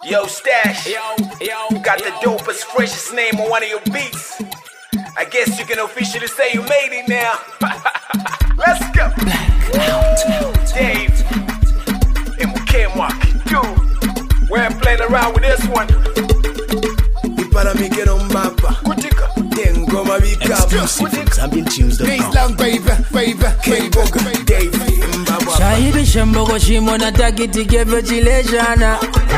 Yo, Stash. Yo. Got the dopest, freshest name on one of your beats. I guess you can officially say you made it now. Let's go. Dave. MK Mark. Dude. We're playing around with this one. Para me get on mapa. Kutika. Tengo mabika. Bass long baby. Dave. Shaibi shamboko shimo natakiti kefe chilejana.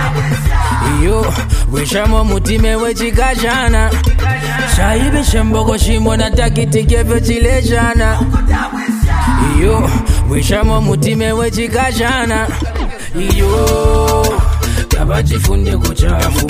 Iyo wishamo mutime wechikashana. Shaibi shamboko shimo natakiti kefe chilejana. Iyo wishamo mutime wechikashana. Iyo tabachifunde kuchafu.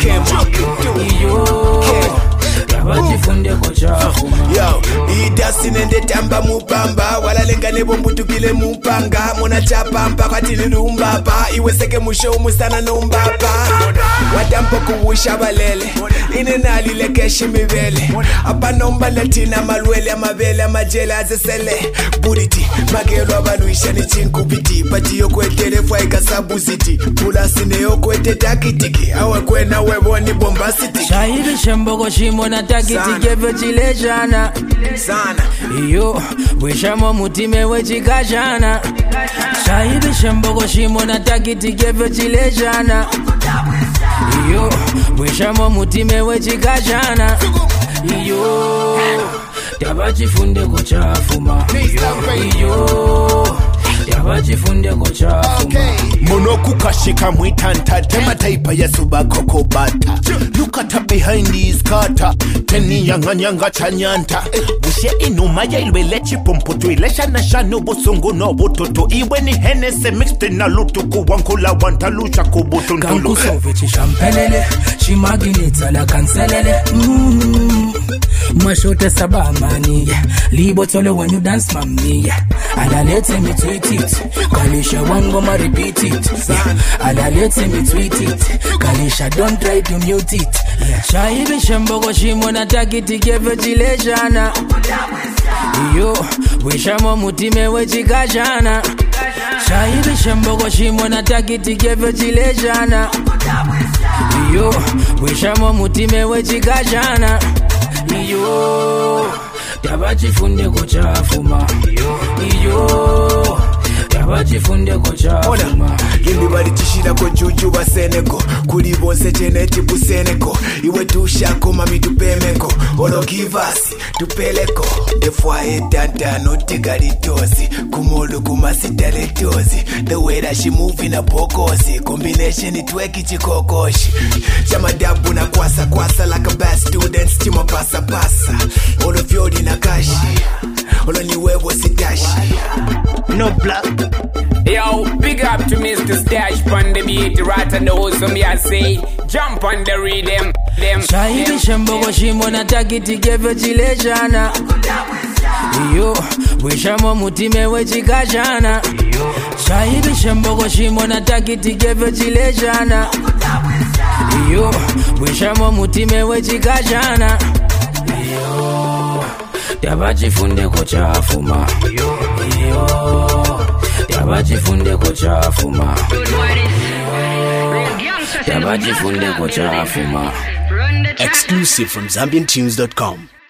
Iyo tabachifunde kuchafu. Yo, idasi nende tamba mupamba. Wala lenga nebo mbutukile mupanga. Mona chapamba kwa tili lumbaba. Iweseke musho musana numbaba. Watampo kuwisha balele. Ine nalile keshi mibele. Apa nomba latina malwele. Amabele amajele azesele. Buriti, magelo abaluisha ni chinkupiti. Pati yoko etelefwa ikasabu ziti. Pula sine yoko etetakitiki. Awe kwena webo ni bombasiti. Shaibi shamboko shimo natakiti kefe chilejana. Sana. Iyo wishamo mutime wechikashana. Shaibi shamboko shimo natakiti kefe chilejana. Iyo wishamo mutime wechikashana. Iyo tabachifunde kuchafuma. Iyo tabachifunde kuchafuma. Monoku kashika mwitanta. Tema taipa ya suba koko bata. Look at up behind these kata. Teni yanga chanyanta. Bushe inuma ya ilwele chipomputu. Ilesha na shano busongo no bototo. Iwe ni henese mixed na lutu. Kuwankula wanta lucha kubutu ntulu. Kankusove chishampelele. Shimaginita la kanselele. Mashote sabamani. Libo tole when you dance mami. Adalete me tweet it. Kalisha wango ma repeat it. Adalete me tweet it. Kalisha don't try to mute it. Shaibi shamboko shimo natakiti kefe chilejana. Iyo wishamo mutime wechikashana. Shaibi shamboko shimo natakiti kefe chilejana. Iyo wishamo mutime wechikashana. Iyo tabachifunde kuchafuma. Iyo tabachifunde kuchafuma. Gimbi bali chishira ko juju baseneko. Kuli bonse chene tipu seneko. Iwe tushako mami tupemeko. Olo give us tupeleko. Defwa etanta no tigalitosi. Kumolu kumasitale tosi. The way that she move in a pokosi. Combination itweki chikokoshi. Chamadabu na kwasa like a bad student. Chima pasa. Olo fyodi na kashi. Olo ni wewe sitashi. No black. Yo, big up to Mr. Stash on the beat, right and the so me I say, jump on the rhythm. Shaibi shamboko shimo natakiti kefe chilejana. Iyo wishamo mutime wechikashana. Shaibi shamboko shimo natakiti kefe chilejana. Iyo wishamo mutime wechikashana. Iyo tabachifunde kuchafuma. Iyo tabachifunde kuchafuma. Tabachifunde kuchafuma. Exclusive from ZambianTunes.com.